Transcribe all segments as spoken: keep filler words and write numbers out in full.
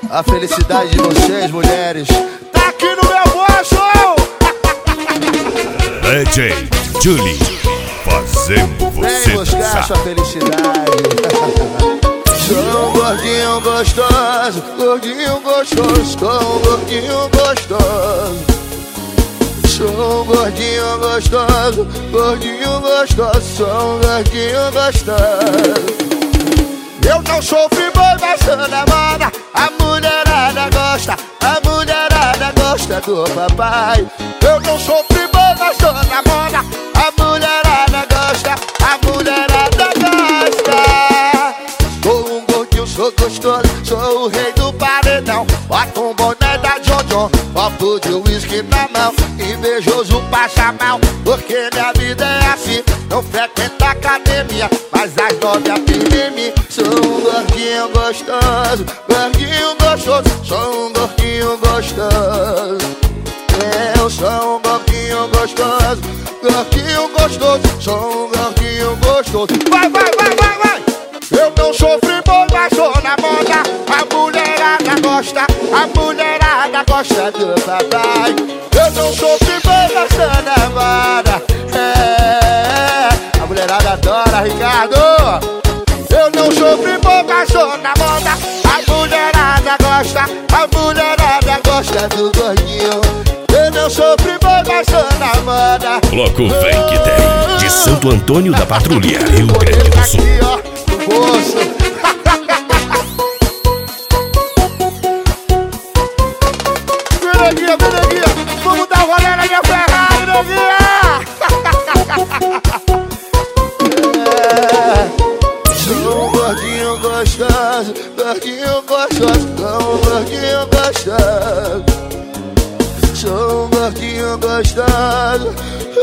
a felicidade de vocês, mulheres. Tá aqui no meu bolso! D J Julie, fazendo você Vem buscar dançar. sua felicidade. Sou um gordinho gostoso, gordinho gostoso, sou um gordinho gostoso. Sou um gordinho gostoso, gordinho gostoso, sou um gordinho gostoso. Eu não sofri boi, mas sou na moda. A mulherada gosta, a mulherada gosta do papai. Eu não sofri boi, mas sou na moda. A mulherada gosta, a mulherada gosta. Sou um gordinho, sou gostoso, sou o rei do paredão. Bota um boné da John John, copo de uísque na mão, invejoso passa mal, porque minha vida é assim. Não frequento a academia, mas as nove aprendem em mim. Sou um gordinho gostoso, gordinho gostoso, sou um gordinho gostoso. Eu sou um gordinho gostoso, gordinho gostoso, sou um gordinho gostoso. Vai, vai, vai, vai, vai! Eu não sofri boi, mas sou na moda. A mulherada gosta, a mulherada gosta do papai. Eu não sofri boi, mas sou na moda. É, a mulherada adora, Ricardo. Eu não sofri boi, mas sou na moda. A mulherada gosta, a mulherada gosta do gordinho. Eu não sofri boi, mas sou na moda. Bloco Vem Que Tem, de Santo Antônio da Patrulha, Rio Grande do Sul. Aqui, ó, no bolso. Vem, neguinha, vem, neguinha. Vamos dar rolê na minha Ferrari, neguinha. É, sou um gordinho gostoso, gordinho gostoso, sou um gordinho gostoso. Sou um gordinho gostoso.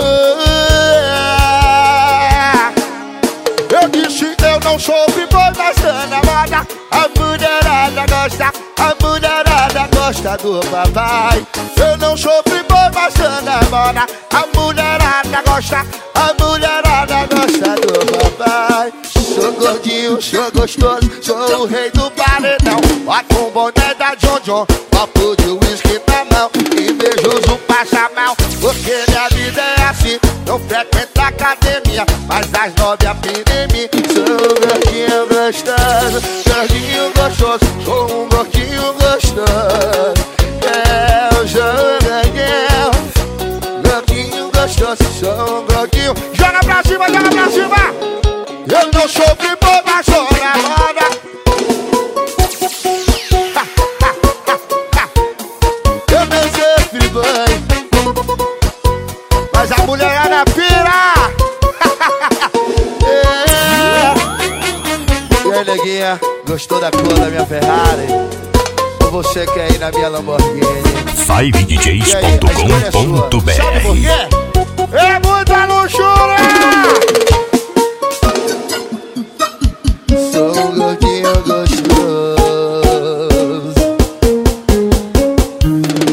Eu disse eu não sofri boi, mas sou na moda. A mulherada gosta, a mulherada gosta do papai. Eu não sofri boi, mas sou na moda. A mulherada gosta, a mulherada gosta do papai. Sou gordinho, sou gostoso, sou o rei do paredão. Bota um boné da John John, copo de uísque na mão, invejoso passa mal, porque minha vida é assim. Não frequento a academia, mas as nove aprendem em mim. Sou um gordinho gostoso, gordinho gostoso, sou um gordinho gostoso. É, eu sou um gordinho, gordinho gostoso, sou um gordinho. Joga pra cima, joga pra cima. Eu não sofri boi, mas sou na moda. Eu não sofri boi, mas a mulherada pira. É. E aí, neguinha, gostou da cor da minha Ferrari? Ou você quer ir na minha Lamborghini? five d js ponto com ponto b r Sabe por quê? É muita luxúria!